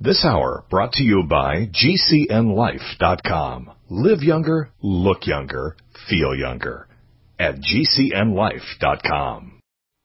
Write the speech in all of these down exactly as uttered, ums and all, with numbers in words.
This hour brought to you by G C N life dot com. Live younger, look younger, feel younger at G C N life dot com.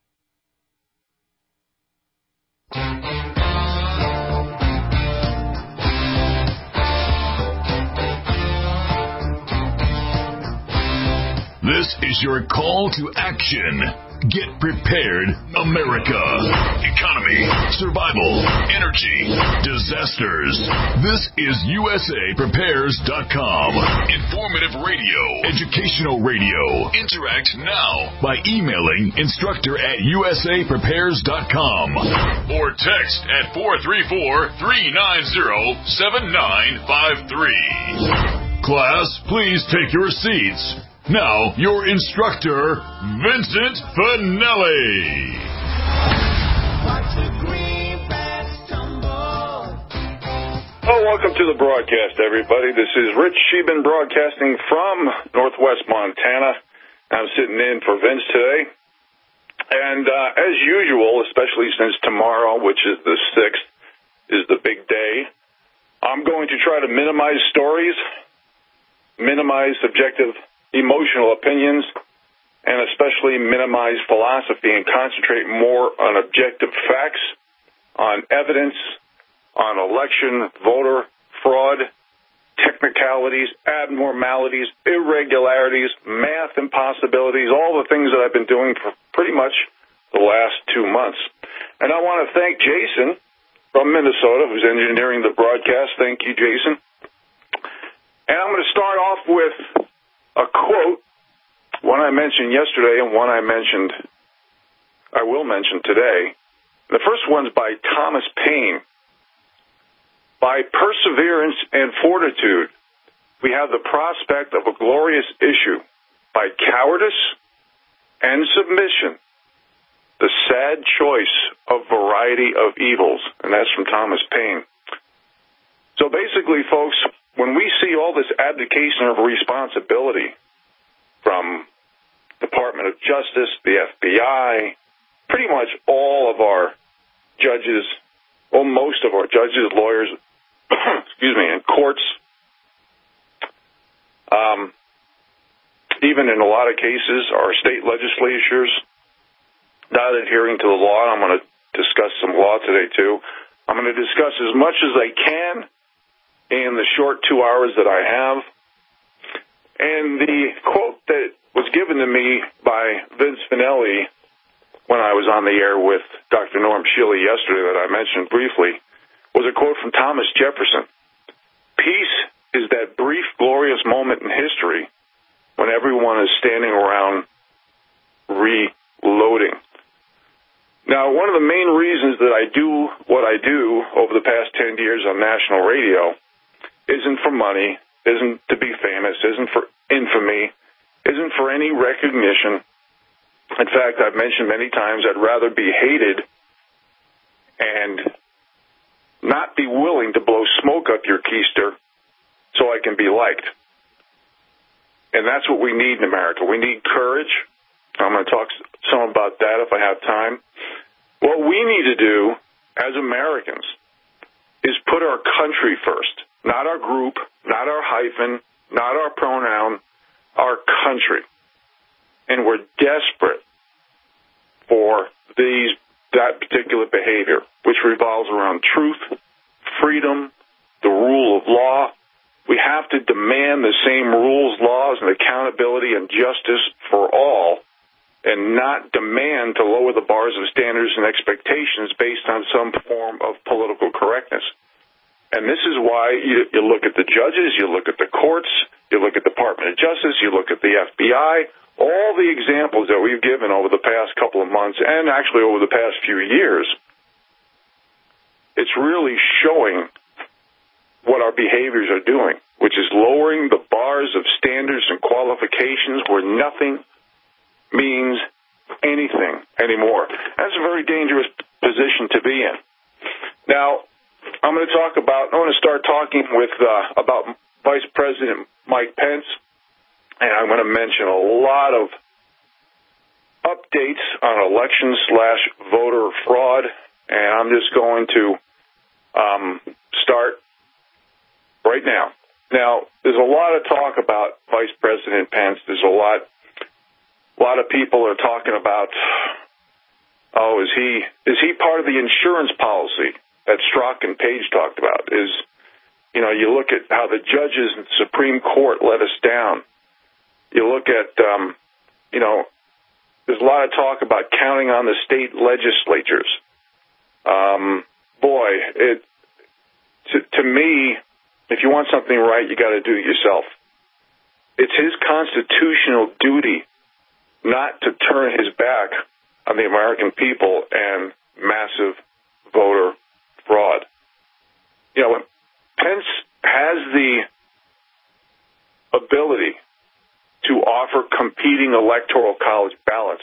This is your call to action. Get prepared, America. Economy, survival, energy, disasters. This is U S A prepares dot com. Informative radio, educational radio. Interact now by emailing instructor at U S A prepares dot com or text at four three four, three nine zero, seven nine five three. Class, please take your seats. Now, your instructor, Vincent Finelli. Oh, welcome to the broadcast, everybody. This is Rich Sheben broadcasting from Northwest Montana. I'm sitting in for Vince today. And uh, as usual, especially since tomorrow, which is the sixth, is the big day, I'm going to try to minimize stories, minimize subjective emotional opinions, and especially minimize philosophy and concentrate more on objective facts, on evidence, on election, voter fraud, technicalities, abnormalities, irregularities, math impossibilities, all the things that I've been doing for pretty much the last two months. And I want to thank Jason from Minnesota, who's engineering the broadcast. Thank you, Jason. And I'm going to start off with a quote, one I mentioned yesterday and one I mentioned, I will mention today. The first one's by Thomas Paine. By perseverance and fortitude, we have the prospect of a glorious issue. By cowardice and submission, the sad choice of variety of evils. And that's from Thomas Paine. So basically, folks, when we see all this abdication of responsibility from Department of Justice, the F B I, pretty much all of our judges, well, most of our judges, lawyers, excuse me, and courts, um, even in a lot of cases, our state legislatures not adhering to the law. I'm going to discuss some law today, too. I'm going to discuss as much as I can in the short two hours that I have. And the quote that was given to me by Vince Finelli when I was on the air with Doctor Norm Shealy yesterday that I mentioned briefly was a quote from Thomas Jefferson. Peace is that brief, glorious moment in history when everyone is standing around reloading. Now, one of the main reasons that I do what I do over the past ten years on national radio isn't for money, isn't to be famous, isn't for infamy, isn't for any recognition. In fact, I've mentioned many times I'd rather be hated and not be willing to blow smoke up your keister so I can be liked. And that's what we need in America. We need courage. I'm going to talk some about that if I have time. What we need to do as Americans is put our country first. Not our group, not our hyphen, not our pronoun, our country. And we're desperate for these that particular behavior, which revolves around truth, freedom, the rule of law. We have to demand the same rules, laws, and accountability and justice for all, and not demand to lower the bars of standards and expectations based on some form of political correctness. And this is why you, you look at the judges, you look at the courts, you look at the Department of Justice, you look at the F B I, all the examples that we've given over the past couple of months and actually over the past few years, it's really showing what our behaviors are doing, which is lowering the bars of standards and qualifications where nothing means anything anymore. That's a very dangerous position to be in. Now, I'm going to talk about, I want to start talking with uh, about Vice President Mike Pence, and I'm going to mention a lot of updates on election slash voter fraud, and I'm just going to um, start right now. Now, there's a lot of talk about Vice President Pence. There's a lot, a lot of people are talking about, oh, is he is he part of the insurance policy that Strzok and Page talked about? Is, you know, you look at how the judges in the Supreme Court let us down. You look at, um, you know, there's a lot of talk about counting on the state legislatures. Um, boy, it to, to me, if you want something right, you got to do it yourself. It's his constitutional duty not to turn his back on the American people and massive voter fraud. You know, Pence has the ability to offer competing electoral college ballots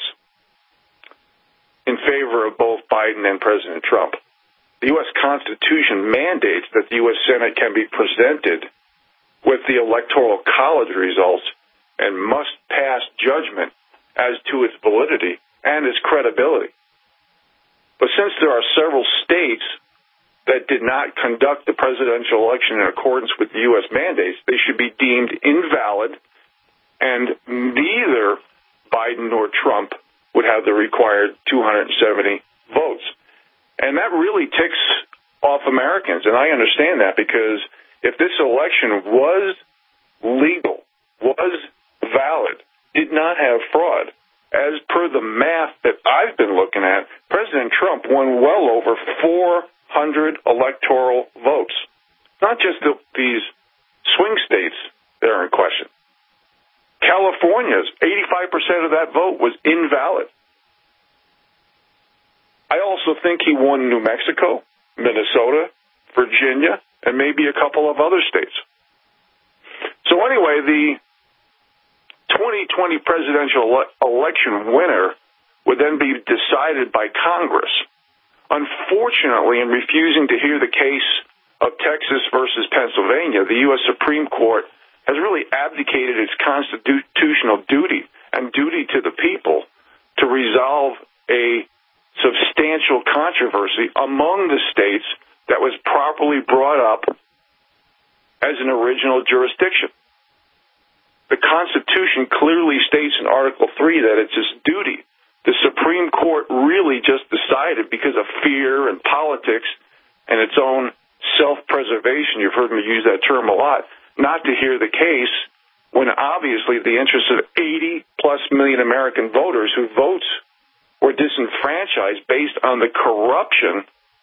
in favor of both Biden and President Trump. The U S Constitution mandates that the U S Senate can be presented with the electoral college results and must pass judgment as to its validity and its credibility. But since there are several states that did not conduct the presidential election in accordance with the U S mandates, they should be deemed invalid, and neither Biden nor Trump would have the required two hundred seventy votes. And that really ticks off Americans, and I understand that, because if this election was legal, was valid, did not have fraud, as per the math that I've been looking at, President Trump won well over four hundred electoral votes. Not just the, these swing states that are in question. California's eighty-five percent of that vote was invalid. I also think he won New Mexico, Minnesota, Virginia, and maybe a couple of other states. So anyway, the twenty twenty presidential ele- election winner would then be decided by Congress. Unfortunately, in refusing to hear the case of Texas versus Pennsylvania, the U S Supreme Court has really abdicated its constitutional duty and duty to the people to resolve a substantial controversy among the states that was properly brought up as an original jurisdiction. The Constitution clearly states in Article three that it's its duty. The Supreme Court really just decided, because of fear and politics and its own self-preservation, you've heard me use that term a lot, not to hear the case when obviously the interests of eighty plus million American voters whose votes were disenfranchised based on the corruption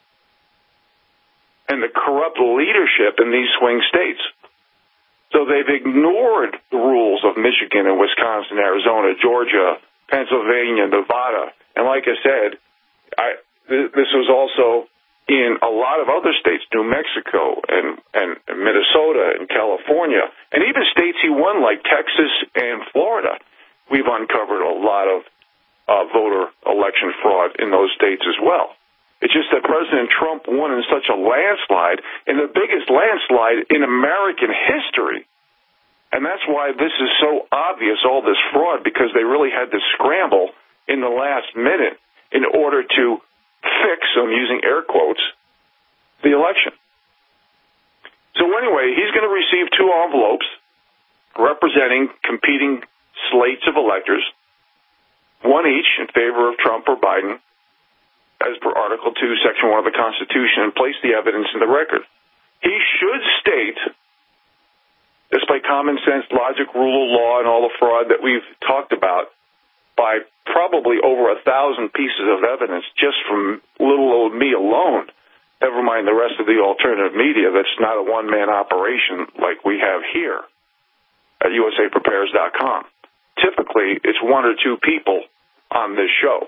and the corrupt leadership in these swing states. So they've ignored the rules of Michigan and Wisconsin, Arizona, Georgia, Pennsylvania, Nevada. And like I said, I, th- this was also in a lot of other states, New Mexico and, and Minnesota and California, and even states he won like Texas and Florida. We've uncovered a lot of uh, voter election fraud in those states as well. It's just that President Trump won in such a landslide, in the biggest landslide in American history. And that's why this is so obvious, all this fraud, because they really had to scramble in the last minute in order to fix, I'm using air quotes, the election. So anyway, he's going to receive two envelopes representing competing slates of electors, one each in favor of Trump or Biden, as per Article two, Section one of the Constitution, and place the evidence in the record. He should state, just by common sense, logic, rule of law, and all the fraud that we've talked about, by probably over a thousand pieces of evidence just from little old me alone, never mind the rest of the alternative media that's not a one-man operation like we have here at U S A Prepares dot com. Typically, it's one or two people on this show.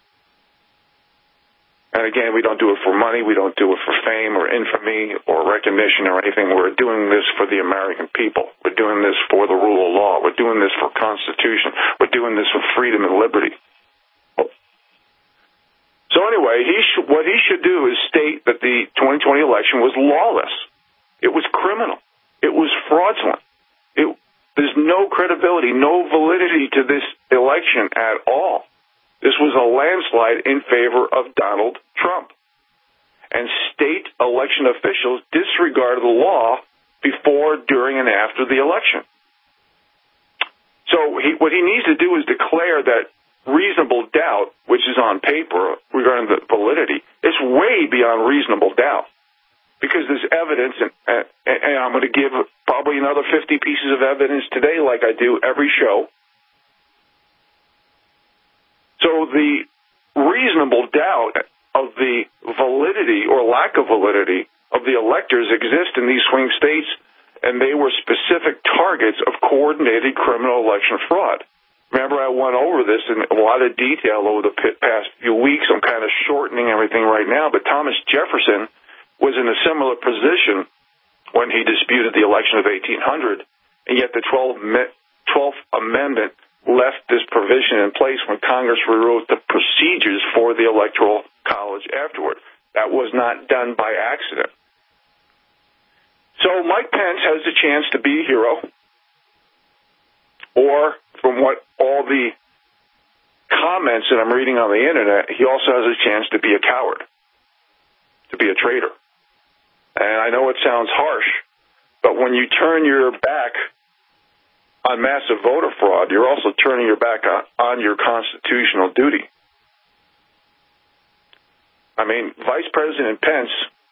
And again, we don't do it for money. We don't do it for fame or infamy or recognition or anything. We're doing this for the American people. We're doing this for the rule of law. We're doing this for Constitution. We're doing this for freedom and liberty. So anyway, he should, what he should do is state that the twenty twenty election was lawless. It was criminal. It was fraudulent. It, there's no credibility, no validity to this election at all. This was a landslide in favor of Donald Trump. and state election officials disregarded the law before, during, and after the election. So he, what he needs to do is declare that reasonable doubt, which is on paper regarding the validity, is way beyond reasonable doubt. Because there's evidence, and, and, and I'm going to give probably another fifty pieces of evidence today like I do every show. So the reasonable doubt of the validity or lack of validity of the electors exist in these swing states, and they were specific targets of coordinated criminal election fraud. Remember, I went over this in a lot of detail over the past few weeks. I'm kind of shortening everything right now, but Thomas Jefferson was in a similar position when he disputed the election of eighteen hundred, and yet the twelfth Amendment left this provision in place when Congress rewrote the procedures for the Electoral College afterward. That was not done by accident. So Mike Pence has a chance to be a hero, or from what all the comments that I'm reading on the Internet, he also has a chance to be a coward, to be a traitor. And I know it sounds harsh, but when you turn your back on massive voter fraud, you're also turning your back on, on your constitutional duty. I mean, Vice President Pence,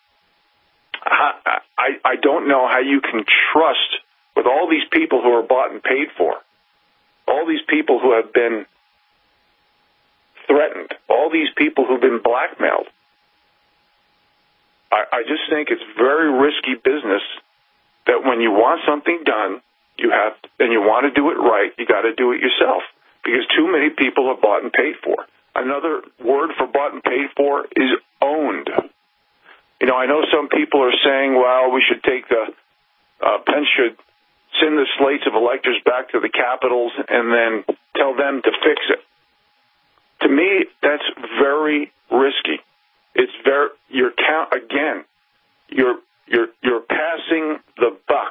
I, I, I don't know how you can trust with all these people who are bought and paid for, all these people who have been threatened, all these people who've been blackmailed. I, I just think it's very risky business that when you want something done, you have, and you want to do it right, you got to do it yourself, because too many people are bought and paid for. Another word for bought and paid for is owned. You know, I know some people are saying, well, we should take the, uh, Pence should send the slates of electors back to the capitals and then tell them to fix it. To me, that's very risky. It's very, you're count, again, you're, you're, you're passing the buck.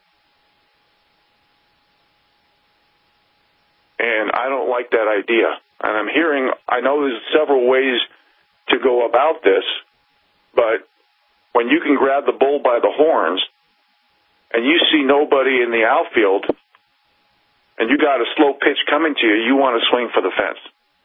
And I don't like that idea. And I'm hearing, I know there's several ways to go about this, but when you can grab the bull by the horns and you see nobody in the outfield and you got a slow pitch coming to you, you want to swing for the fence.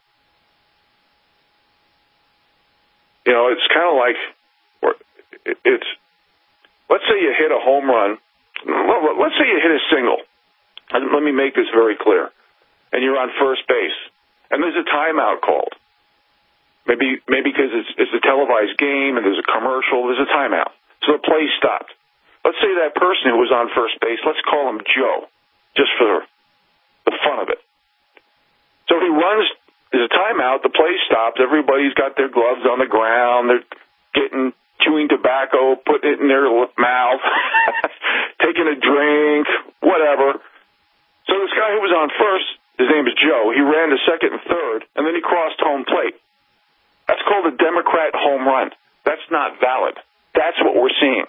You know, it's kind of like, it's, let's say you hit a home run. Let's say you hit a single. Let me make this very clear. And you're on first base, and there's a timeout called. Maybe maybe because it's, it's a televised game and there's a commercial, there's a timeout. So the play stopped. Let's say that person who was on first base, let's call him Joe, just for the fun of it. So he runs, there's a timeout, the play stops, everybody's got their gloves on the ground, they're getting, chewing tobacco, putting it in their mouth, taking a drink, whatever. So this guy who was on first, his name is Joe, he ran to second and third, and then he crossed home plate. That's called a Democrat home run. That's not valid. That's what we're seeing.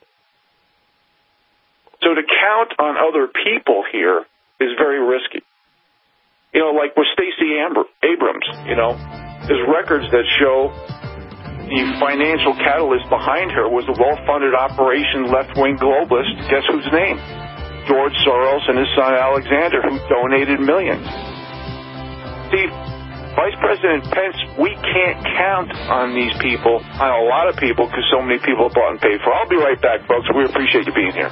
So to count on other people here is very risky. You know, like with Stacey Abrams, you know, there's records that show the financial catalyst behind her was a well-funded operation left-wing globalist. Guess whose name? George Soros and his son Alexander, who donated millions. See, Vice President Pence, we can't count on these people, on a lot of people, because so many people are bought and paid for. I'll be right back, folks. We appreciate you being here.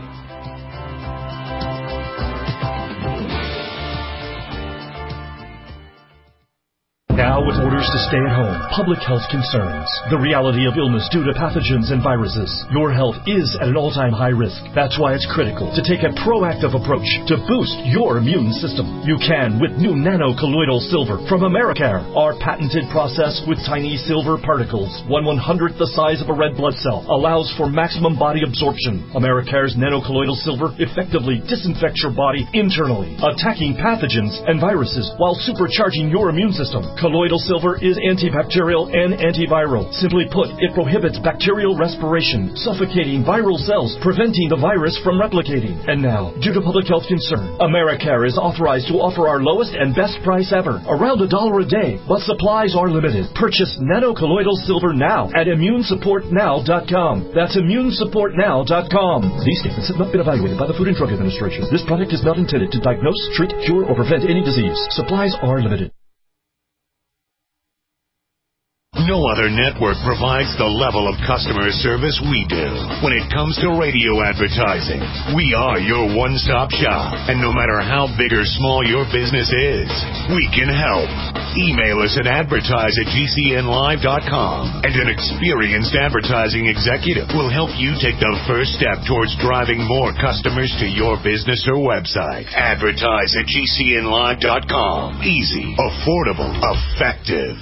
Now with orders to stay at home, public health concerns, the reality of illness due to pathogens and viruses, your health is at an all-time high risk. That's why it's critical to take a proactive approach to boost your immune system. You can with new nano-colloidal silver from Americare. Our patented process with tiny silver particles, one one-hundredth the size of a red blood cell, allows for maximum body absorption. Americare's nano-colloidal silver effectively disinfects your body internally, attacking pathogens and viruses while supercharging your immune system. Colloidal colloidal silver is antibacterial and antiviral. Simply put, it prohibits bacterial respiration, suffocating viral cells, preventing the virus from replicating. And now, due to public health concern, Americare is authorized to offer our lowest and best price ever, around a dollar a day, but supplies are limited. Purchase nanocolloidal silver now at immune support now dot com. That's immune support now dot com. These statements have not been evaluated by the Food and Drug Administration. This product is not intended to diagnose, treat, cure, or prevent any disease. Supplies are limited. No other network provides the level of customer service we do. When it comes to radio advertising, we are your one-stop shop. And no matter how big or small your business is, we can help. Email us at advertise at G C N live dot com, and an experienced advertising executive will help you take the first step towards driving more customers to your business or website. Advertise at G C N live dot com. Easy, affordable, effective.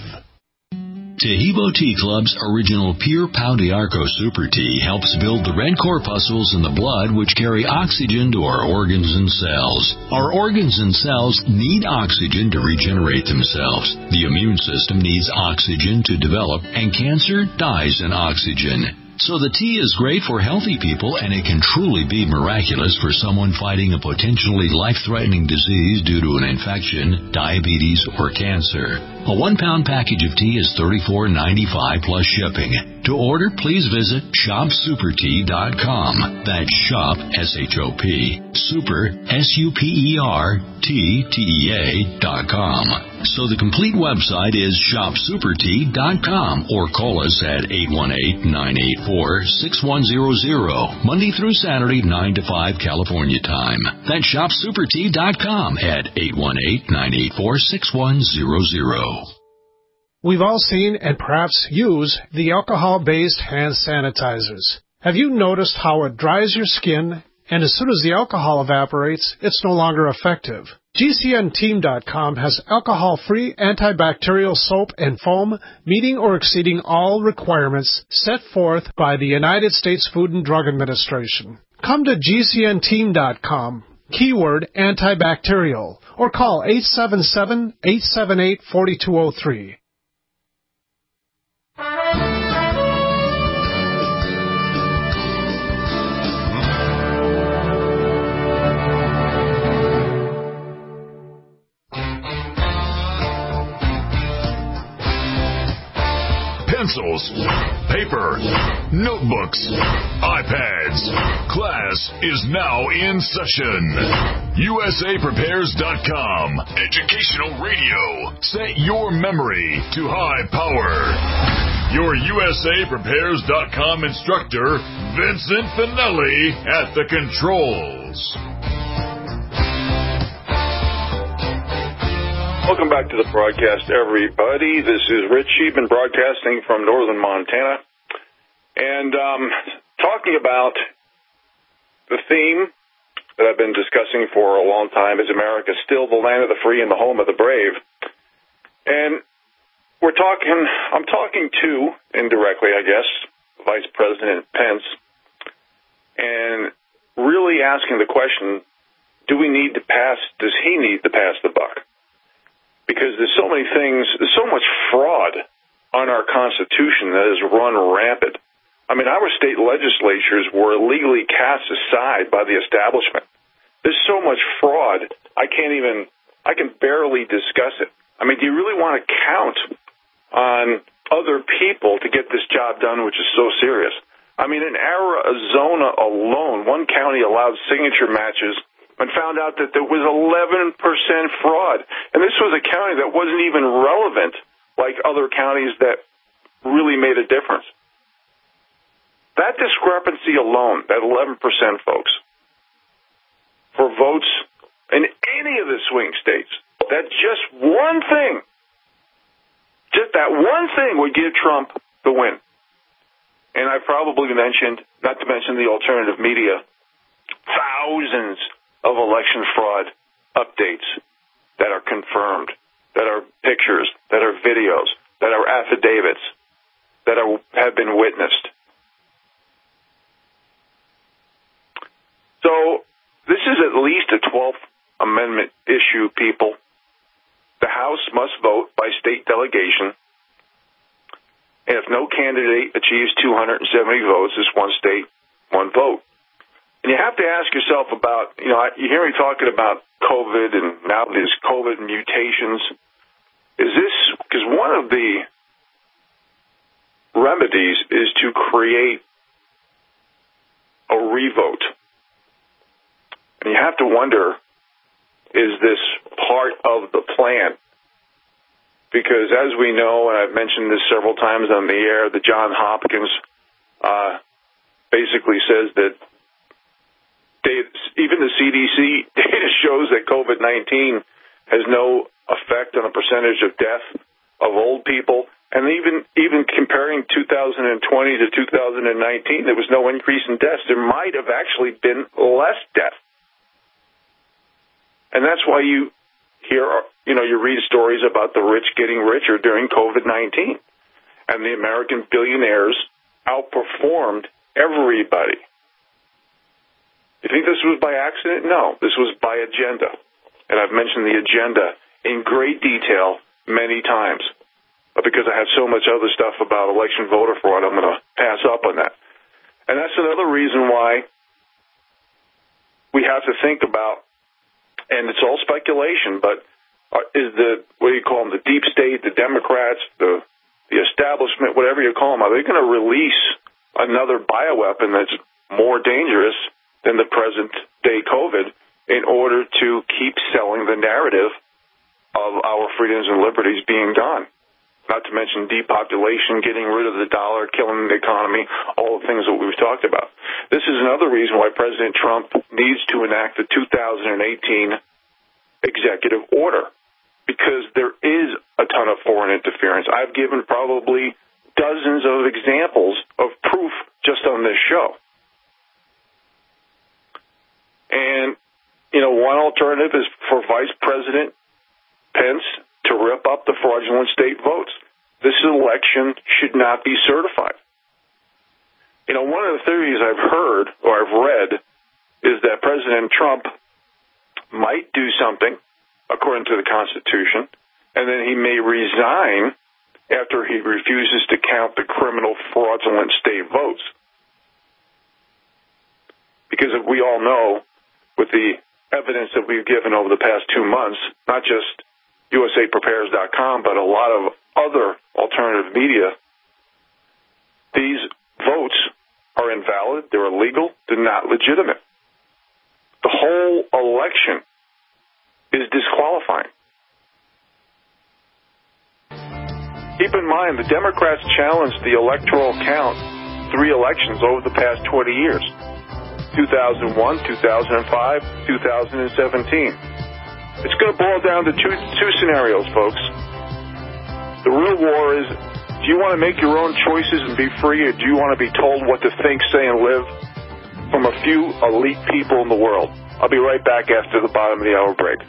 Taheebo Tea Club's original Pure Pau d'Arco Super Tea helps build the red corpuscles in the blood which carry oxygen to our organs and cells. Our organs and cells need oxygen to regenerate themselves. The immune system needs oxygen to develop, and cancer dies in oxygen. So the tea is great for healthy people, and it can truly be miraculous for someone fighting a potentially life-threatening disease due to an infection, diabetes, or cancer. A one-pound package of tea is thirty-four ninety-five plus shipping. To order, please visit shop super tea dot com. That's shop, S H O P, super, S U P E R, T, T E A, dot com. So the complete website is shop super tea dot com, or call us at eight one eight, nine eight four, six one zero zero, Monday through Saturday, nine to five California time. That's shop super tea dot com at eight one eight, nine eight four, six one zero zero. We've all seen and perhaps use the alcohol-based hand sanitizers. Have you noticed how it dries your skin, and as soon as the alcohol evaporates, it's no longer effective? G C N team dot com has alcohol-free antibacterial soap and foam meeting or exceeding all requirements set forth by the United States Food and Drug Administration. Come to G C N team dot com, keyword antibacterial, or call eight seven seven, eight seven eight, four two zero three. Pencils, paper, notebooks, iPads. Class is now in session. U S A Prepares dot com. Educational radio. Set your memory to high power. Your U S A Prepares dot com instructor, Vincent Finelli, at the controls. Welcome back to the broadcast, everybody. This is Rich Sheeman broadcasting from northern Montana. And um, talking about the theme that I've been discussing for a long time, is America still the land of the free and the home of the brave? And we're talking, I'm talking to, indirectly, I guess, Vice President Pence, and really asking the question, do we need to pass, does he need to pass the buck? Because there's so many things, there's so much fraud on our Constitution that has run rampant. I mean, our state legislatures were illegally cast aside by the establishment. There's so much fraud, I can't even, I can barely discuss it. I mean, do you really want to count on other people to get this job done, which is so serious? I mean, in Arizona alone, one county allowed signature matches and found out that there was eleven percent fraud. And this was a county that wasn't even relevant like other counties that really made a difference. That discrepancy alone, that eleven percent, folks, for votes in any of the swing states, that just one thing, just that one thing would give Trump the win. And I probably mentioned, not to mention the alternative media, thousands of election fraud updates that are confirmed, that are pictures, that are videos, that are affidavits, that are, have been witnessed. So this is at least a twelfth Amendment issue, people. The House House must vote by state delegation, and if no candidate achieves two hundred seventy votes, it's one state, one vote. And you have to ask yourself about, you know, you hear me talking about COVID and now there's COVID mutations. Is this, because one of the remedies is to create a revote. And you have to wonder, is this part of the plan? Because as we know, and I've mentioned this several times on the air, the Johns Hopkins uh, basically says that data, even the C D C data shows that COVID nineteen has no effect on the percentage of death of old people. And even even comparing two thousand twenty to two thousand nineteen, there was no increase in deaths. There might have actually been less death. And that's why you hear, you know, you read stories about the rich getting richer during COVID nineteen. And the American billionaires outperformed everybody. You think this was by accident? No, this was by agenda. And I've mentioned the agenda in great detail many times. But because I have so much other stuff about election voter fraud, I'm going to pass up on that. And that's another reason why we have to think about, and it's all speculation, but is the, what do you call them, the deep state, the Democrats, the the establishment, whatever you call them, are they going to release another bioweapon that's more dangerous than the present-day COVID in order to keep selling the narrative of our freedoms and liberties being gone? Not to mention depopulation, getting rid of the dollar, killing the economy, all the things that we've talked about. This is another reason why President Trump needs to enact the two thousand eighteen executive order, because there is a ton of foreign interference. I've given probably dozens of examples of proof just on this show. And, you know, one alternative is for Vice President Pence to rip up the fraudulent state votes. This election should not be certified. You know, one of the theories I've heard or I've read is that President Trump might do something according to the Constitution, and then he may resign after he refuses to count the criminal fraudulent state votes. Because we all know, with the evidence that we've given over the past two months, not just U S A Prepares dot com, but a lot of other alternative media, these votes are invalid, they're illegal, they're not legitimate. The whole election is disqualifying. Keep in mind, the Democrats challenged the electoral count three elections over the past twenty years. two thousand one, two thousand five, two thousand seventeen. It's going to boil down to two, two scenarios, folks. The real war is, do you want to make your own choices and be free, or do you want to be told what to think, say, and live from a few elite people in the world? I'll be right back after the bottom of the hour break.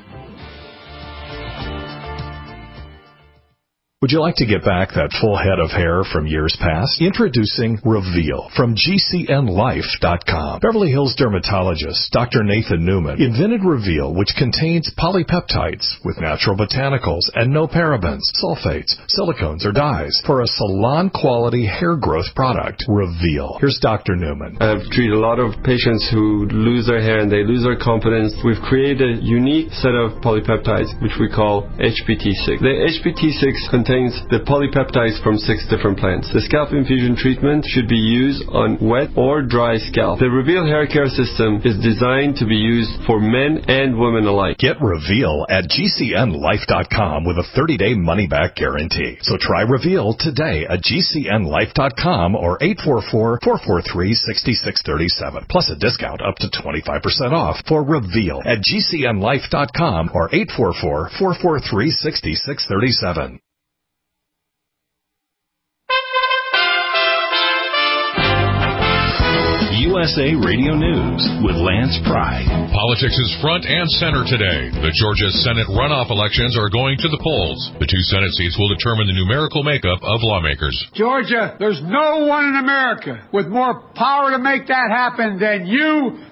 Would you like to get back that full head of hair from years past? Introducing Reveal from G C N life dot com. Beverly Hills dermatologist Doctor Nathan Newman invented Reveal, which contains polypeptides with natural botanicals and no parabens, sulfates, silicones, or dyes for a salon-quality hair growth product. Reveal. Here's Doctor Newman. I've treated a lot of patients who lose their hair and they lose their confidence. We've created a unique set of polypeptides, which we call H P T six. The H P T six contains the polypeptides from six different plants. The scalp infusion treatment should be used on wet or dry scalp. The Reveal hair care system is designed to be used for men and women alike. Get Reveal at G C N life dot com with a thirty-day money-back guarantee. So try Reveal today at G C N life dot com or eight four four, four four three, six six three seven, plus a discount up to twenty-five percent off for Reveal at G C N life dot com or eight four four, four four three, six six three seven. U S A Radio News with Lance Pry. Politics is front and center today. The Georgia Senate runoff elections are going to the polls. The two Senate seats will determine the numerical makeup of lawmakers. Georgia, there's no one in America with more power to make that happen than you,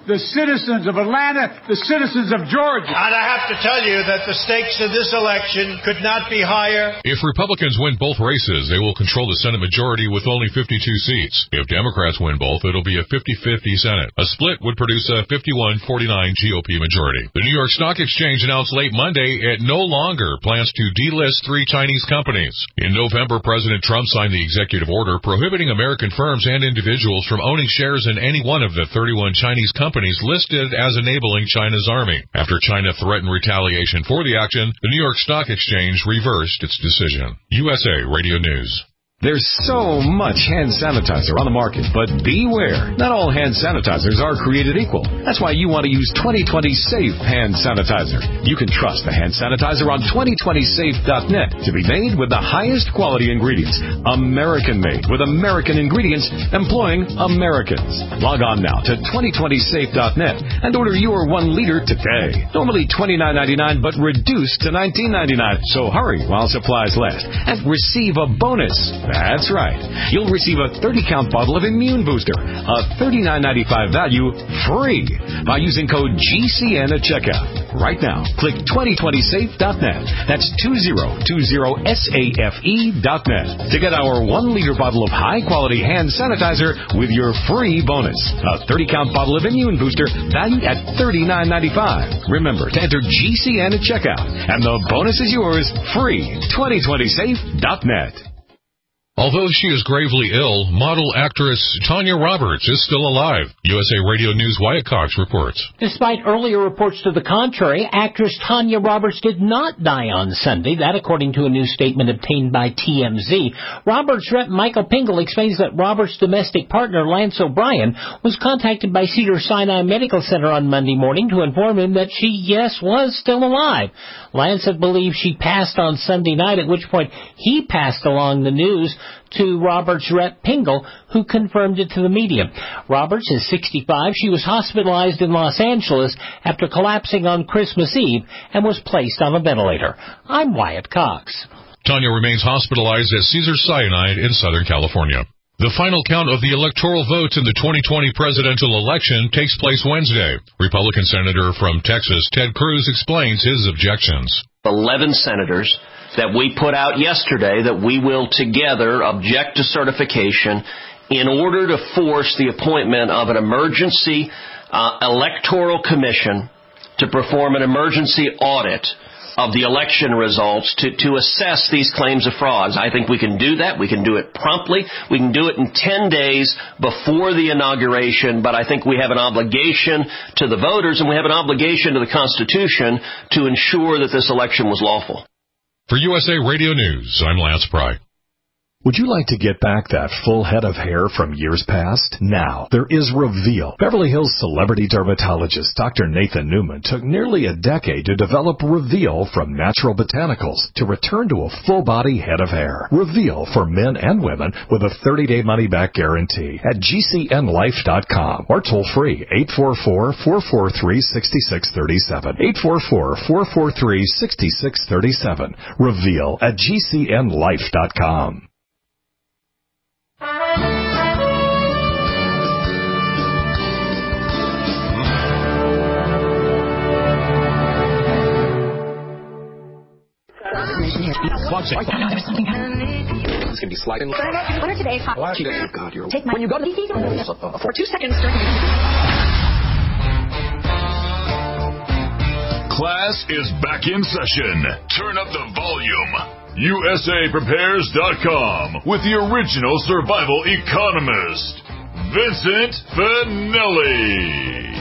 the citizens of Atlanta, the citizens of Georgia. And I have to tell you that the stakes of this election could not be higher. If Republicans win both races, they will control the Senate majority with only fifty-two seats. If Democrats win both, it'll be a fifty-fifty Senate. A split would produce a fifty-one forty-nine G O P majority. The New York Stock Exchange announced late Monday it no longer plans to delist three Chinese companies. In November, President Trump signed the executive order prohibiting American firms and individuals from owning shares in any one of the thirty-one Chinese companies listed as enabling China's army. After China threatened retaliation for the action, the New York Stock Exchange reversed its decision. U S A Radio News. There's so much hand sanitizer on the market, but beware. Not all hand sanitizers are created equal. That's why you want to use twenty twenty Safe Hand Sanitizer. You can trust the hand sanitizer on twenty twenty safe dot net to be made with the highest quality ingredients. American-made with American ingredients employing Americans. Log on now to twenty twenty safe dot net and order your one liter today. Normally twenty-nine ninety-nine, but reduced to nineteen ninety-nine. So hurry while supplies last and receive a bonus. That's right. You'll receive a thirty count bottle of Immune Booster, a thirty-nine ninety-five value, free by using code G C N at checkout. Right now, click twenty twenty safe dot net. That's twenty twenty safe dot net to get our one liter bottle of high-quality hand sanitizer with your free bonus. A thirty count bottle of Immune Booster valued at thirty-nine ninety-five. Remember to enter G C N at checkout, and the bonus is yours free. twenty twenty safe dot net. Although she is gravely ill, model actress Tanya Roberts is still alive. U S A Radio News' Wyatt Cox reports. Despite earlier reports to the contrary, actress Tanya Roberts did not die on Sunday. That, according to a new statement obtained by T M Z. Roberts' rep Michael Pingle explains that Roberts' domestic partner Lance O'Brien was contacted by Cedars-Sinai Medical Center on Monday morning to inform him that she, yes, was still alive. Lance had believed she passed on Sunday night, at which point he passed along the news to Roberts' rep Pingle, who confirmed it to the media. Roberts is sixty-five. She was hospitalized in Los Angeles after collapsing on Christmas Eve and was placed on a ventilator. I'm Wyatt Cox. Tanya remains hospitalized at Cedars-Sinai in Southern California. The final count of the electoral votes in the twenty twenty presidential election takes place Wednesday. Republican Senator from Texas Ted Cruz explains his objections. Eleven senators that we put out yesterday that we will together object to certification in order to force the appointment of an emergency uh, electoral commission to perform an emergency audit of the election results to, to assess these claims of frauds. I think we can do that. We can do it promptly. We can do it in ten days before the inauguration, but I think we have an obligation to the voters and we have an obligation to the Constitution to ensure that this election was lawful. For U S A Radio News, I'm Lance Pry. Would you like to get back that full head of hair from years past? Now, there is Reveal. Beverly Hills celebrity dermatologist Doctor Nathan Newman took nearly a decade to develop Reveal from natural botanicals to return to a full-body head of hair. Reveal for men and women with a thirty-day money-back guarantee at G C N life dot com or toll-free eight four four, four four three, six six three seven. eight four four, four four three, six six three seven. Reveal at G C N life dot com. This is gonna be sliding. What are today's hot? Oh God, you're take my when you go to the for two seconds. Class is back in session. Turn up the volume. U S A Prepares dot com with the original survival economist, Vincent Finelli.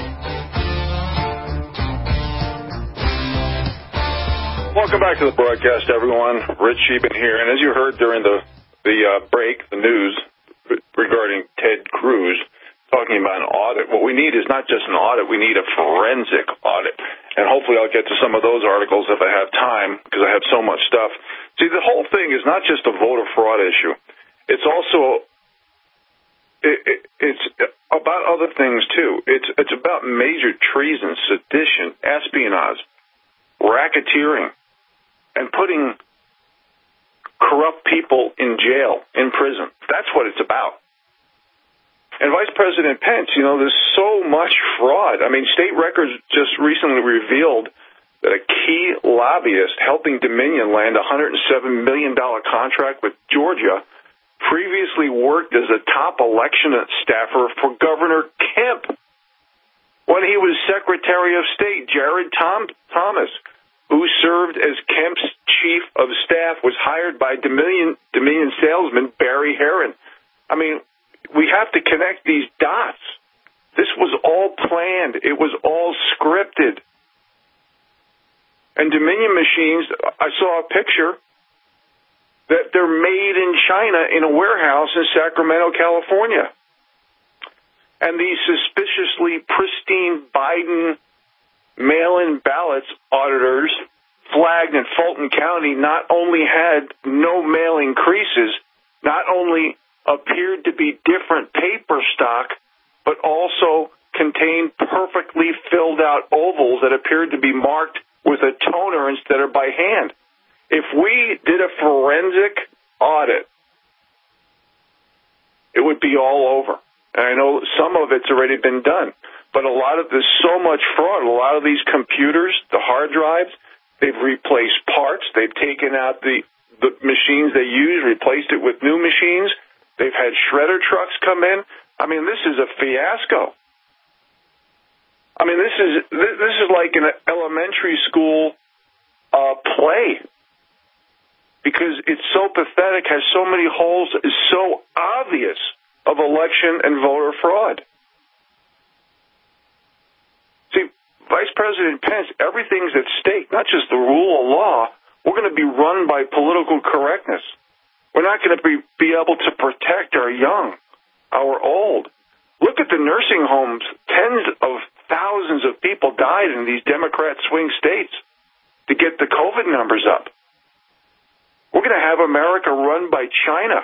Welcome back to the broadcast, everyone. Rich Sheben here, and as you heard during the the uh, break, the news regarding Ted Cruz talking about an audit, what we need is not just an audit, we need a forensic audit. And hopefully I'll get to some of those articles if I have time, because I have so much stuff. See, the whole thing is not just a voter fraud issue. It's also, it, it, it's about other things, too. It's, it's about major treason, sedition, espionage, racketeering, and putting corrupt people in jail, in prison. That's what it's about. And Vice President Pence, you know, there's so much fraud. I mean, state records just recently revealed that a key lobbyist helping Dominion land a one hundred seven million dollars contract with Georgia previously worked as a top election staffer for Governor Kemp when he was Secretary of State. Jared Tom- Thomas, who served as Kemp's chief of staff, was hired by Dominion, Dominion salesman Barry Heron. I mean, we have to connect these dots. This was all planned. It was all scripted. And Dominion machines, I saw a picture that they're made in China in a warehouse in Sacramento, California. And these suspiciously pristine Biden mail-in ballots auditors flagged in Fulton County not only had no mail creases, not only appeared to be different paper stock, but also contained perfectly filled out ovals that appeared to be marked with a toner instead of by hand. If we did a forensic audit, it would be all over. And I know some of it's already been done, but a lot of there's so much fraud. A lot of these computers, the hard drives, they've replaced parts. They've taken out the, the machines they use, replaced it with new machines. They've had shredder trucks come in. I mean, this is a fiasco. I mean, this is this is like an elementary school uh, play because it's so pathetic, has so many holes, is so obvious of election and voter fraud. See, Vice President Pence, everything's at stake, not just the rule of law. We're going to be run by political correctness. We're not going to be, be able to protect our young, our old. Look at the nursing homes. Tens of thousands of people died in these Democrat swing states to get the COVID numbers up. We're going to have America run by China.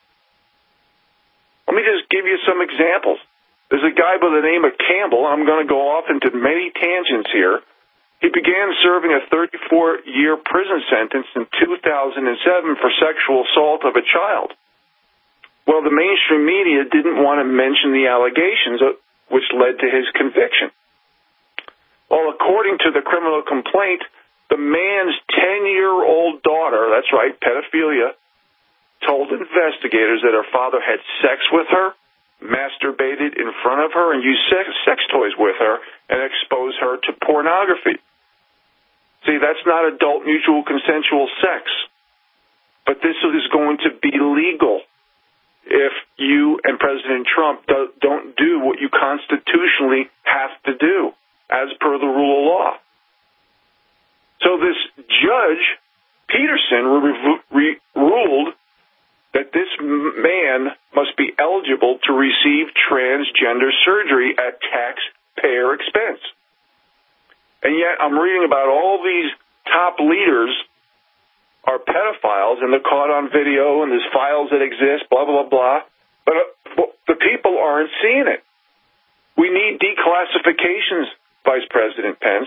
Let me just give you some examples. There's a guy by the name of Campbell. I'm going to go off into many tangents here. He began serving a thirty-four-year prison sentence in two thousand seven for sexual assault of a child. Well, the mainstream media didn't want to mention the allegations, which led to his conviction. Well, according to the criminal complaint, the man's ten-year-old daughter, that's right, pedophilia, told investigators that her father had sex with her, masturbated in front of her, and used sex, sex toys with her, and exposed her to pornography. See, that's not adult mutual consensual sex. But this is going to be legal if you and President Trump do, don't do what you constitutionally have to do as per the rule of law. So this judge, Peterson, re- re- ruled that this man must be eligible to receive transgender surgery at taxpayer expense. And yet I'm reading about all these top leaders are pedophiles, and they're caught on video, and there's files that exist, blah, blah, blah. But uh, the people aren't seeing it. We need declassifications, Vice President Pence.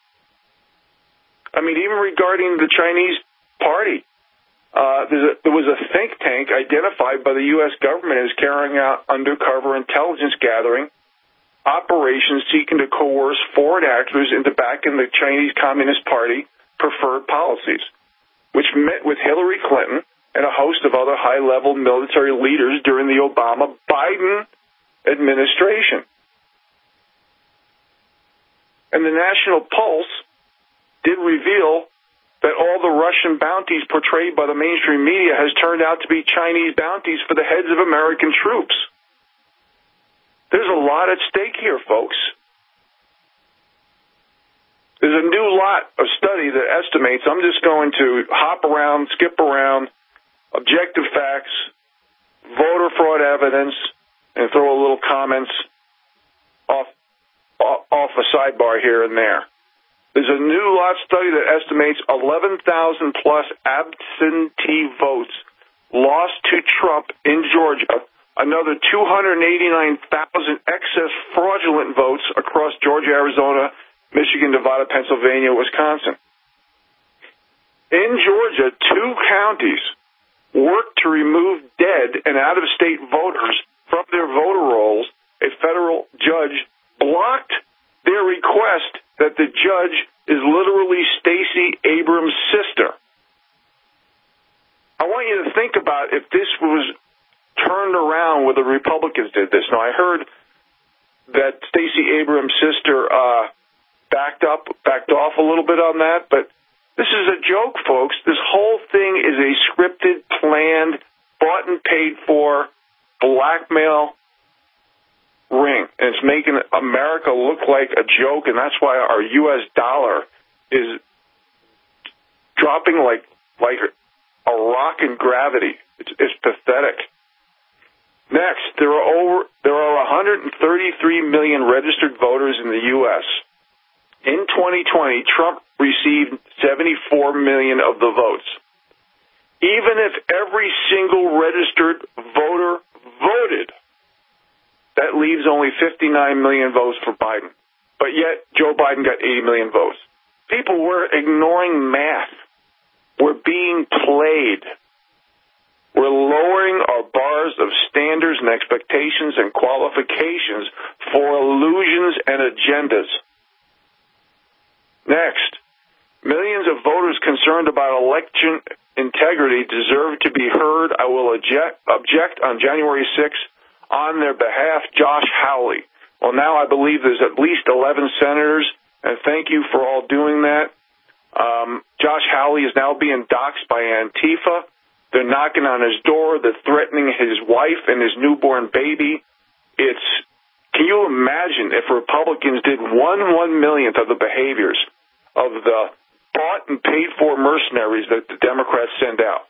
I mean, even regarding the Chinese party, uh, a, there was a think tank identified by the U S government as carrying out undercover intelligence gathering operations seeking to coerce foreign actors into backing the Chinese Communist Party preferred policies, which met with Hillary Clinton and a host of other high-level military leaders during the Obama-Biden administration. And the National Pulse did reveal that all the Russian bounties portrayed by the mainstream media has turned out to be Chinese bounties for the heads of American troops. There's a lot at stake here, folks. There's a new lot of study that estimates, I'm just going to hop around, skip around, objective facts, voter fraud evidence, and throw a little comments off, off, off a sidebar here and there. There's a new lot study that estimates eleven thousand plus absentee votes lost to Trump in Georgia, another two hundred eighty-nine thousand excess fraudulent votes across Georgia, Arizona, Michigan, Nevada, Pennsylvania, Wisconsin. In Georgia, two counties worked to remove dead and out-of-state voters from their voter rolls, a federal judge blocked their request that the judge is literally Stacey Abrams' sister. I want you to think about if this was turned around where the Republicans did this. Now, I heard that Stacey Abrams' sister uh, backed up, backed off a little bit on that, but this is a joke, folks. This whole thing is a scripted, planned, bought and paid for blackmail ring, and it's making America look like a joke, and that's why our U S dollar is dropping like like a rock in gravity. It's, it's pathetic. Next, there are over there are one hundred thirty-three million registered voters in the U S In twenty twenty, Trump received seventy-four million of the votes. Even if every single registered voter voted, that leaves only fifty-nine million votes for Biden. But yet, Joe Biden got eighty million votes. People were ignoring math. We're being played. We're lowering our bars of standards and expectations and qualifications for illusions and agendas. Next, millions of voters concerned about election integrity deserve to be heard. I will object, object on January sixth on their behalf. Josh Hawley. Well, now I believe there's at least eleven senators, and thank you for all doing that. Um, Josh Hawley is now being doxxed by Antifa. They're knocking on his door. They're threatening his wife and his newborn baby. It's, can you imagine if Republicans did one one millionth of the behaviors of the bought and paid for mercenaries that the Democrats send out?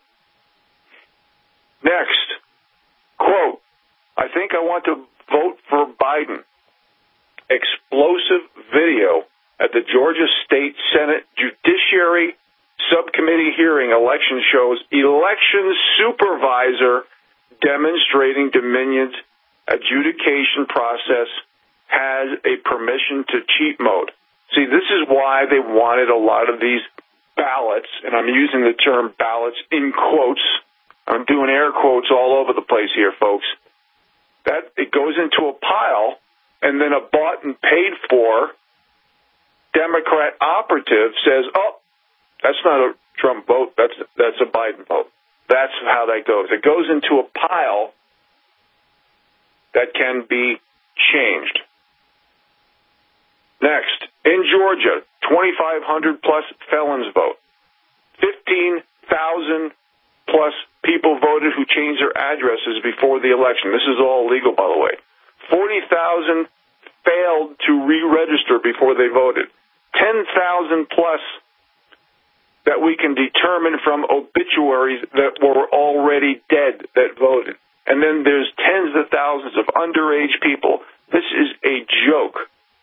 Next, quote, I think I want to vote for Biden. Explosive video at the Georgia State Senate Judiciary Subcommittee hearing election shows election supervisor demonstrating Dominion's adjudication process has a permission to cheat mode. See, this is why they wanted a lot of these ballots, and I'm using the term ballots in quotes. I'm doing air quotes all over the place here, folks. That it goes into a pile, and then a bought and paid for Democrat operative says, oh, that's not a Trump vote, that's that's a Biden vote. That's how that goes. It goes into a pile that can be changed. Next, in Georgia, twenty-five hundred plus felons vote. fifteen thousand plus people voted who changed their addresses before the election. This is all legal, by the way. forty thousand failed to re-register before they voted. ten thousand plus that we can determine from obituaries that were already dead that voted. And then there's tens of thousands of underage people. This is a joke.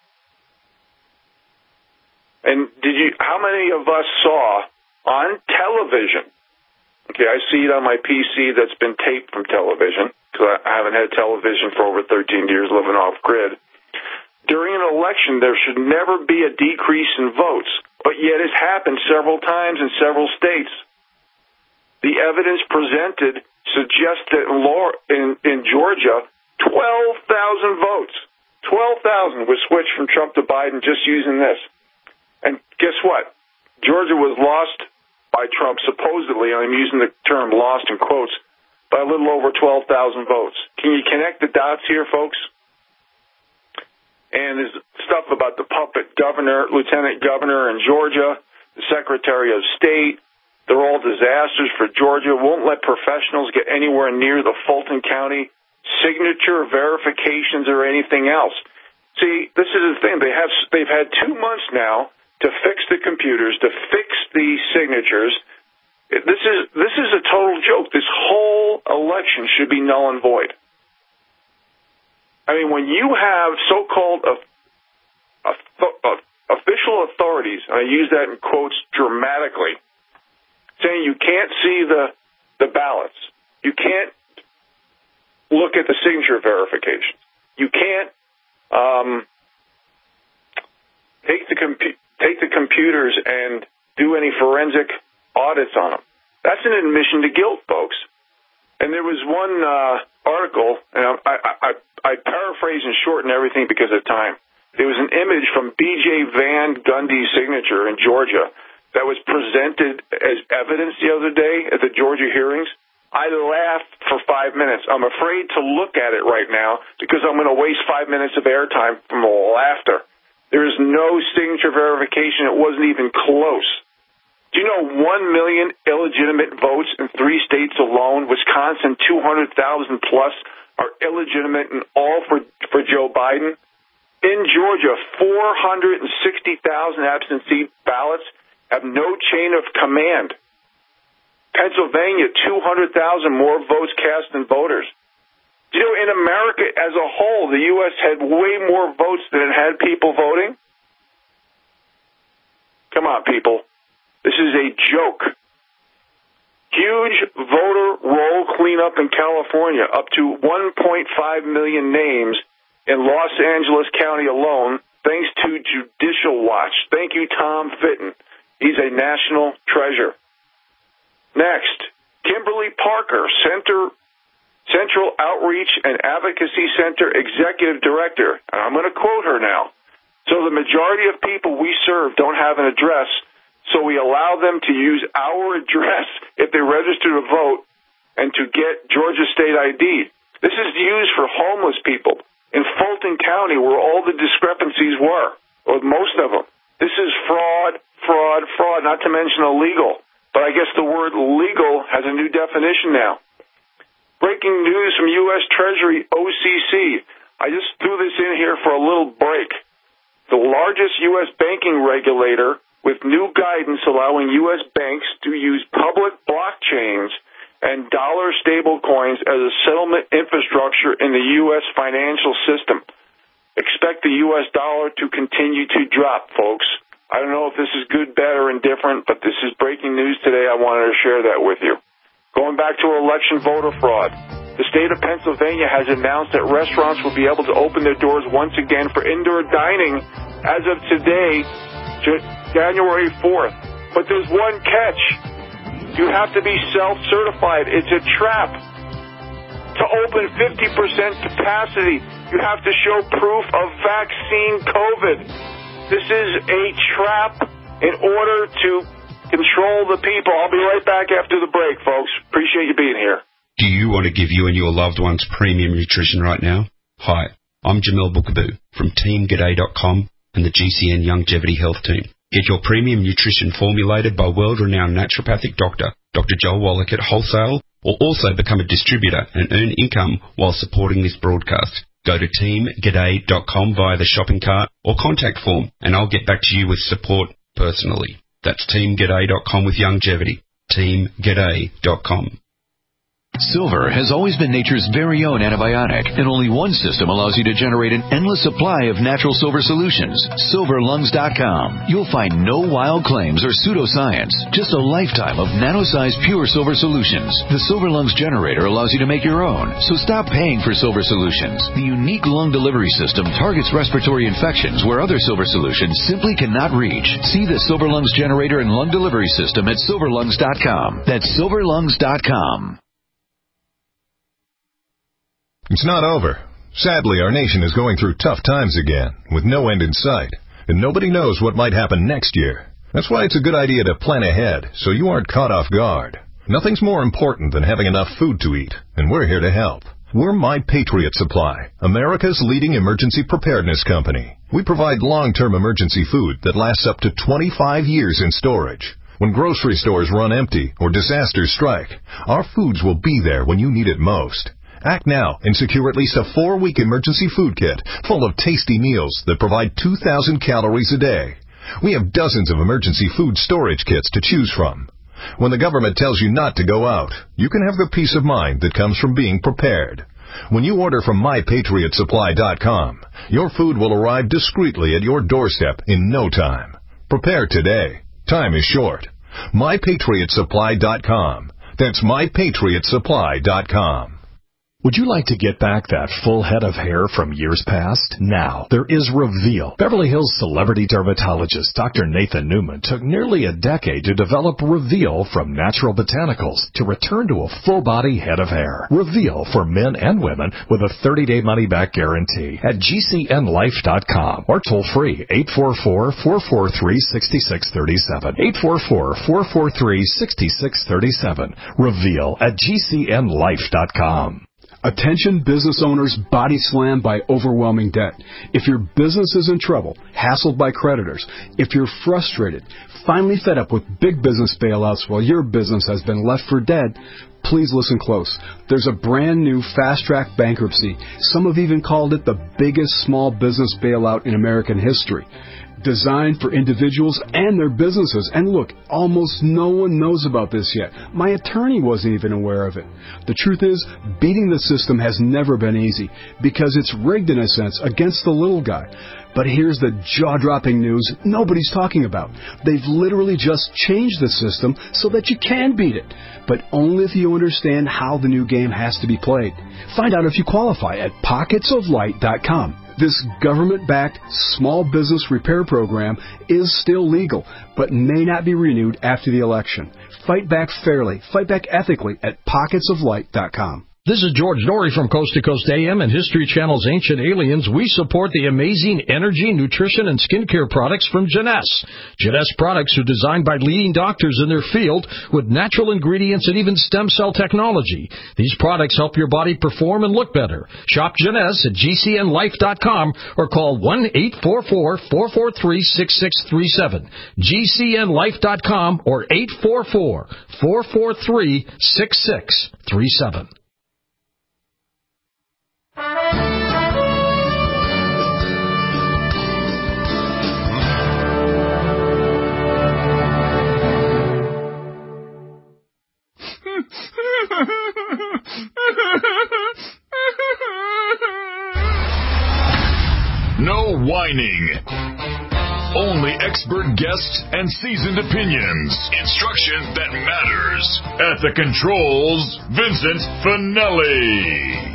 And did you? How many of us saw on television? Okay, I see it on my P C that's been taped from television because I haven't had television for over thirteen years living off grid. During an election, there should never be a decrease in votes, but yet it's happened several times in several states. The evidence presented suggests that in, in, in Georgia, twelve thousand votes, twelve thousand was switched from Trump to Biden just using this. And guess what? Georgia was lost by Trump, supposedly, I'm using the term lost in quotes, by a little over twelve thousand votes. Can you connect the dots here, folks? And there's stuff about the puppet governor, lieutenant governor in Georgia, the secretary of state. They're all disasters for Georgia. Won't let professionals get anywhere near the Fulton County signature verifications or anything else. See, this is the thing. They have, they've had two months now to fix the computers, to fix the signatures. This is, this is a total joke. This whole election should be null and void. I mean, when you have so-called uh, uh, uh, official authorities, and I use that in quotes dramatically, saying you can't see the the ballots, you can't look at the signature verifications, you can't um, take the compu- take the computers and do any forensic audits on them. That's an admission to guilt, folks. And there was one uh, article, and I, I, I, I paraphrase and shorten everything because of time. There was an image from B J Van Gundy's signature in Georgia that was presented as evidence the other day at the Georgia hearings. I laughed for five minutes. I'm afraid to look at it right now because I'm going to waste five minutes of airtime from laughter. There is no signature verification. It wasn't even close. Do you know one million illegitimate votes in three states alone? Wisconsin, two hundred thousand plus are illegitimate and all for, for Joe Biden. In Georgia, four hundred sixty thousand absentee ballots have no chain of command. Pennsylvania, two hundred thousand more votes cast than voters. You know, in America as a whole, the U S had way more votes than it had people voting. Come on, people. This is a joke. Huge voter roll cleanup in California, up to one point five million names in Los Angeles County alone, thanks to Judicial Watch. Thank you, Tom Fitton. He's a national treasure. Next, Kimberly Parker, Center, Central Outreach and Advocacy Center Executive Director. And I'm going to quote her now. So the majority of people we serve don't have an address, so we allow them to use our address if they register to vote and to get Georgia State I D. This is used for homeless people in Fulton County where all the discrepancies were, or most of them. This is fraud, fraud, fraud, not to mention illegal. But I guess the word legal has a new definition now. Breaking news from U S Treasury O C C. I just threw this in here for a little break. The largest U S banking regulator with new guidance allowing U S banks to use public blockchains and dollar stablecoins as a settlement infrastructure in the U S financial system. Expect the U S dollar to continue to drop, folks. I don't know if this is good, bad, or indifferent, but this is breaking news today. I wanted to share that with you. Going back to election voter fraud, the state of Pennsylvania has announced that restaurants will be able to open their doors once again for indoor dining as of today, January fourth. But there's one catch. You have to be self-certified. It's a trap. To open fifty percent capacity, you have to show proof of vaccine COVID. This is a trap in order to control the people. I'll be right back after the break, folks. Appreciate you being here. Do you want to give you and your loved ones premium nutrition right now? Hi, I'm Jamel Bookaboo from Team G'day dot com and the G C N Longevity Health Team. Get your premium nutrition formulated by world-renowned naturopathic doctor, Doctor Joel Wallach at wholesale, or also become a distributor and earn income while supporting this broadcast. Go to Team G'day dot com via the shopping cart or contact form, and I'll get back to you with support personally. That's Team G'day dot com with longevity. Team G'day dot com. Silver has always been nature's very own antibiotic, and only one system allows you to generate an endless supply of natural silver solutions. Silver Lungs dot com. You'll find no wild claims or pseudoscience, just a lifetime of nano-sized pure silver solutions. The Silver Lungs generator allows you to make your own, so stop paying for silver solutions. The unique lung delivery system targets respiratory infections where other silver solutions simply cannot reach. See the Silver Lungs generator and lung delivery system at Silver Lungs dot com. That's Silver Lungs dot com. It's not over. Sadly, our nation is going through tough times again, with no end in sight, and nobody knows what might happen next year. That's why it's a good idea to plan ahead, so you aren't caught off guard. Nothing's more important than having enough food to eat, and we're here to help. We're My Patriot Supply, America's leading emergency preparedness company. We provide long-term emergency food that lasts up to twenty-five years in storage. When grocery stores run empty or disasters strike, our foods will be there when you need it most. Act now and secure at least a four-week emergency food kit full of tasty meals that provide two thousand calories a day. We have dozens of emergency food storage kits to choose from. When the government tells you not to go out, you can have the peace of mind that comes from being prepared. When you order from my patriot supply dot com, your food will arrive discreetly at your doorstep in no time. Prepare today. Time is short. my patriot supply dot com. That's my patriot supply dot com. Would you like to get back that full head of hair from years past? Now, there is Reveal. Beverly Hills celebrity dermatologist Doctor Nathan Newman took nearly a decade to develop Reveal from natural botanicals to return to a full-body head of hair. Reveal for men and women with a thirty-day money-back guarantee at G C N life dot com or toll-free eight four four, four four three, six six three seven. eight four four, four four three, six six three seven. Reveal at G C N life dot com. Attention business owners body slammed by overwhelming debt. If your business is in trouble, hassled by creditors, if you're frustrated, finally fed up with big business bailouts while your business has been left for dead, please listen close. There's a brand new fast-track bankruptcy. Some have even called it the biggest small business bailout in American history. Designed for individuals and their businesses. And look, almost no one knows about this yet. My attorney wasn't even aware of it. The truth is, beating the system has never been easy because it's rigged in a sense against the little guy. But here's the jaw-dropping news nobody's talking about. They've literally just changed the system so that you can beat it, but only if you understand how the new game has to be played. Find out if you qualify at pockets of light dot com. This government-backed small business repair program is still legal, but may not be renewed after the election. Fight back fairly, fight back ethically at pockets of light dot com. This is George Norrie from Coast to Coast A M and History Channel's Ancient Aliens. We support the amazing energy, nutrition, and skincare products from Jeunesse. Jeunesse products are designed by leading doctors in their field with natural ingredients and even stem cell technology. These products help your body perform and look better. Shop Jeunesse at G C N life dot com or call one eight four four, four four three, six six three seven. G C N life dot com or eight four four, four four three, six six three seven. No whining. Only expert guests and seasoned opinions. Instruction that matters. At the controls, Vincent Finelli.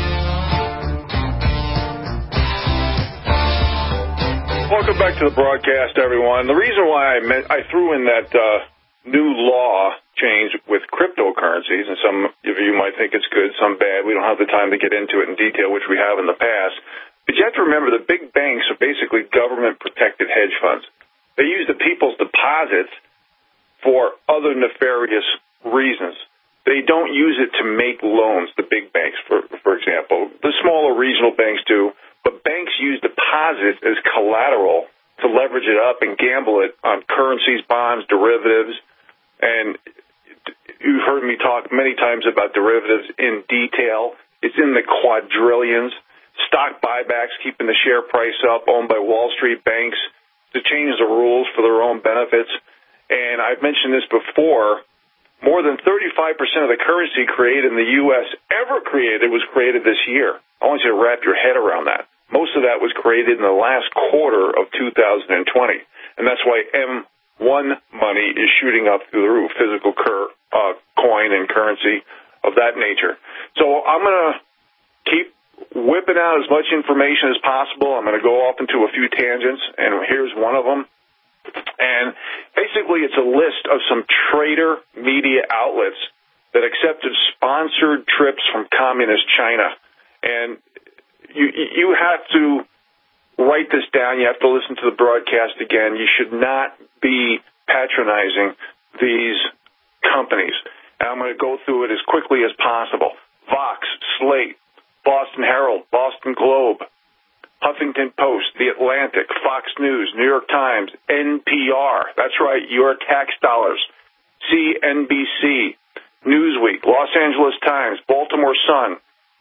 Welcome back to the broadcast, everyone. The reason why I, meant, I threw in that uh, new law change with cryptocurrencies, and some of you might think it's good, some bad. We don't have the time to get into it in detail, which we have in the past. But you have to remember the big banks are basically government-protected hedge funds. They use the people's deposits for other nefarious reasons. They don't use it to make loans, the big banks, for, for example. The smaller regional banks do, but banks use deposits as collateral to leverage it up and gamble it on currencies, bonds, derivatives. And you've heard me talk many times about derivatives in detail. It's in the quadrillions. Stock buybacks, keeping the share price up, owned by Wall Street banks to change the rules for their own benefits. And I've mentioned this before, more than thirty-five percent of the currency created in the U S ever created was created this year. I want you to wrap your head around that. Most of that was created in the last quarter of two thousand twenty. And that's why M one money is shooting up through the roof, physical cur, uh, coin and currency of that nature. So I'm going to keep whipping out as much information as possible. I'm going to go off into a few tangents, and here's one of them. And basically it's a list of some trader media outlets that accepted sponsored trips from communist China. And you you have to write this down. You have to listen to the broadcast again. You should not be patronizing these companies. And I'm going to go through it as quickly as possible. Vox, Slate, Boston Herald, Boston Globe, Huffington Post, The Atlantic, Fox News, New York Times, N P R. That's right, your tax dollars. C N B C, Newsweek, Los Angeles Times, Baltimore Sun,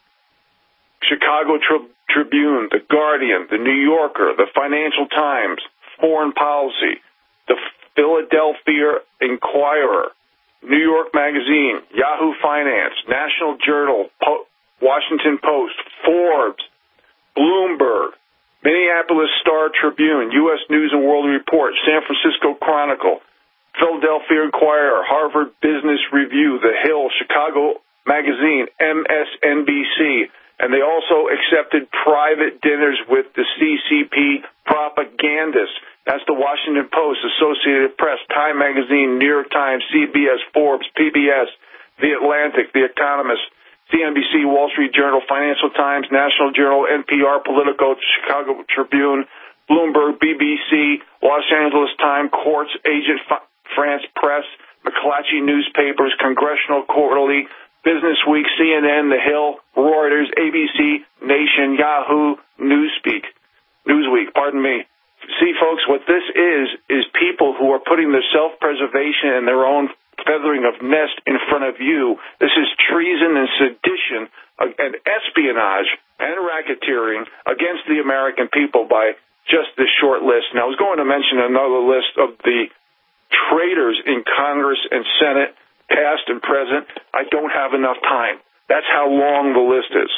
Chicago Tri- Tribune, The Guardian, The New Yorker, The Financial Times, Foreign Policy, The Philadelphia Inquirer, New York Magazine, Yahoo Finance, National Journal, po- Washington Post, Forbes, Bloomberg, Minneapolis Star Tribune, U S News and World Report, San Francisco Chronicle, Philadelphia Inquirer, Harvard Business Review, The Hill, Chicago Magazine, M S N B C, and they also accepted private dinners with the C C P propagandists. That's the Washington Post, Associated Press, Time Magazine, New York Times, C B S, Forbes, P B S, The Atlantic, The Economist, C N B C, Wall Street Journal, Financial Times, National Journal, N P R, Politico, Chicago Tribune, Bloomberg, B B C, Los Angeles Times, Quartz, Agent France Press, McClatchy Newspapers, Congressional Quarterly, Business Week, C N N, The Hill, Reuters, A B C, Nation, Yahoo, Newspeak, Newsweek, pardon me. See, folks, what this is, is people who are putting their self-preservation and their own feathering of nest in front of you. This is treason and sedition and espionage and racketeering against the American people by just this short list. And I was going to mention another list of the traitors in Congress and Senate, past and present. I don't have enough time. That's how long the list is.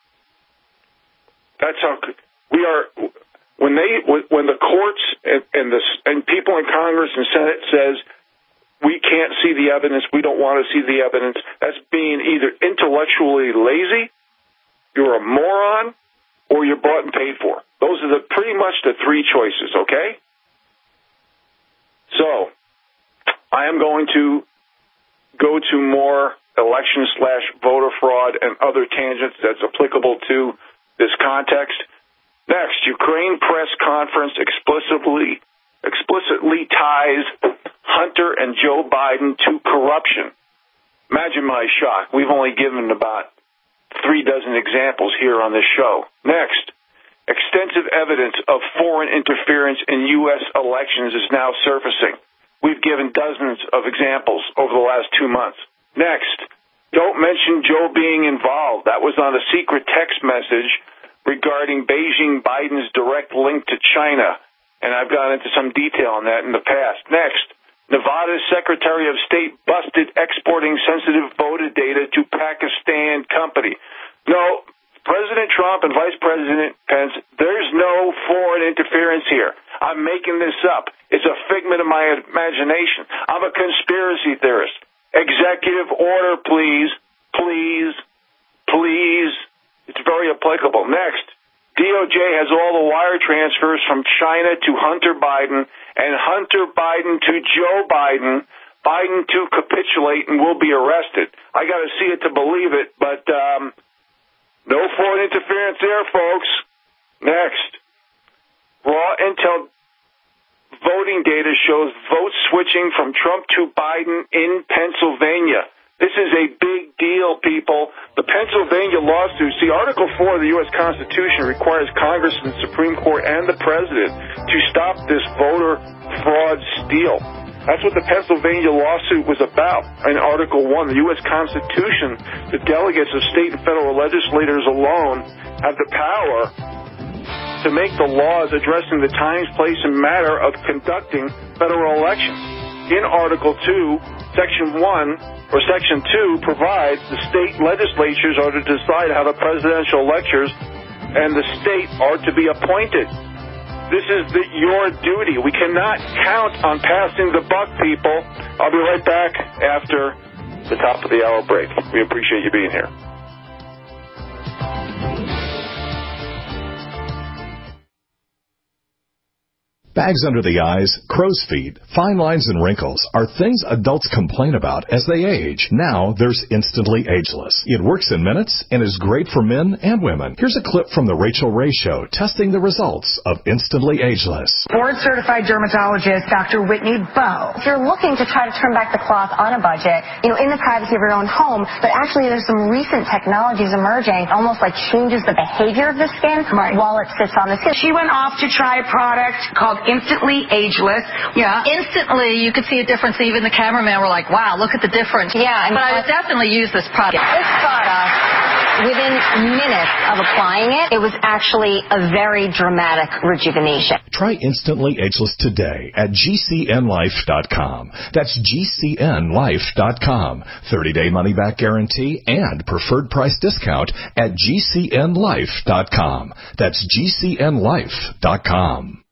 That's how we are. When they, when the courts and, and the and people in Congress and Senate says we can't see the evidence, we don't want to see the evidence, that's being either intellectually lazy, you're a moron, or you're bought and paid for. Those are the pretty much the three choices. Okay. So I am going to go to more election slash voter fraud and other tangents that's applicable to this context. Next, Ukraine press conference explicitly explicitly ties Hunter and Joe Biden to corruption. Imagine my shock. We've only given about three dozen examples here on this show. Next, extensive evidence of foreign interference in U S elections is now surfacing. We've given dozens of examples over the last two months. Next, don't mention Joe being involved. That was on a secret text message regarding Beijing Biden's direct link to China, and I've gone into some detail on that in the past. Next, Nevada's Secretary of State busted exporting sensitive voter data to Pakistan company. No, President Trump and Vice President Pence, there's no foreign interference here. I'm making this up. It's a figment of my imagination. I'm a conspiracy theorist. Executive order, please, please, please. It's very applicable. Next, D O J has all the wire transfers from China to Hunter Biden and Hunter Biden to Joe Biden, Biden to capitulate and will be arrested. I got to see it to believe it, but um, no foreign interference there, folks. Next, raw intel voting data shows votes switching from Trump to Biden in Pennsylvania. This is a big deal, people. The Pennsylvania lawsuit, see, Article four of the U S Constitution requires Congress and the Supreme Court and the President to stop this voter fraud steal. That's what the Pennsylvania lawsuit was about in Article one. The U S Constitution, the delegates of state and federal legislators alone have the power to make the laws addressing the times, place, and manner of conducting federal elections. In Article two, Section one, or Section two provides the state legislatures are to decide how the presidential electors and the state are to be appointed. This is the, your duty. We cannot count on passing the buck, people. I'll be right back after the top of the hour break. We appreciate you being here. Bags under the eyes, crow's feet, fine lines, and wrinkles are things adults complain about as they age. Now there's Instantly Ageless. It works in minutes and is great for men and women. Here's a clip from The Rachel Ray Show testing the results of Instantly Ageless. Board-certified dermatologist Doctor Whitney Bowe. If you're looking to try to turn back the clock on a budget, you know, in the privacy of your own home, but actually there's some recent technologies emerging, almost like changes the behavior of the skin right. while it sits on the skin. She went off to try a product called Instantly Ageless. Yeah. Instantly, you could see a difference. Even the cameraman were like, wow, look at the difference. Yeah. And but I would definitely use this product. This product, within minutes of applying it, it was actually a very dramatic rejuvenation. Try Instantly Ageless today at G C N life dot com. That's G C N life dot com. thirty-day money-back guarantee and preferred price discount at G C N life dot com. That's G C N life dot com.